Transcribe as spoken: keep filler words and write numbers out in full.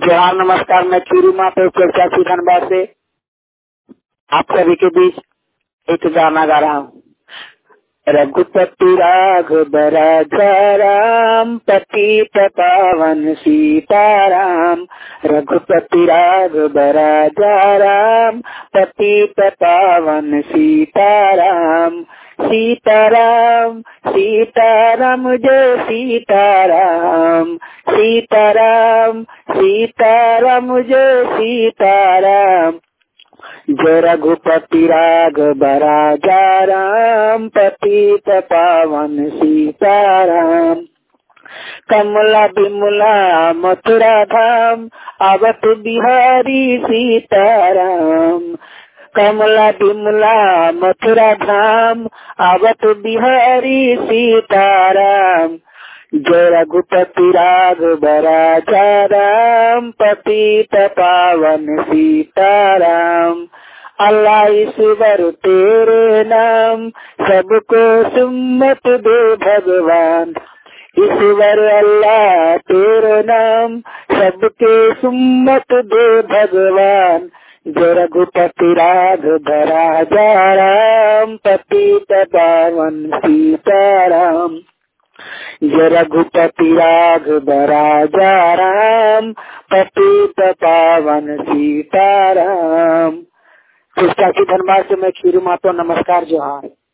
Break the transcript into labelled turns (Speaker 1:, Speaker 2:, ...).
Speaker 1: जोहार नमस्कार। मैं खीरू मातो चर्चा धनबाद से आप सभी के बीच एक गाना गा रहा हूँ। रघुपति राघव राजा राम पतित पावन सीताराम। रघुपति राघव राजा राम पतित पावन सीताराम। सीताराम सीताराम जय सीताराम। सीताराम सीताराम जय सीताराम। जय रघुपति राघव राजा राम पतित पावन सीताराम। कमला बिमला मथुरा धाम आवत बिहारी सीताराम। कमला बिमला मथुरा धाम आवत बिहारी सीताराम। जय रघुपति राघव राजा राम पतित पावन सीताराम। अल्लाह ईश्वर तेरे नाम सबको सुम्मत दे भगवान। ईश्वर अल्लाह तेरे नाम सबके सुम्मत दे भगवान। जय रघुपति राघव राजा राम पतित पावन सीताराम। जय रघुपति राघव राजा राम पतित पावन सीताराम। धनबाद से मैं खीरू मातो। नमस्कार, जोहार।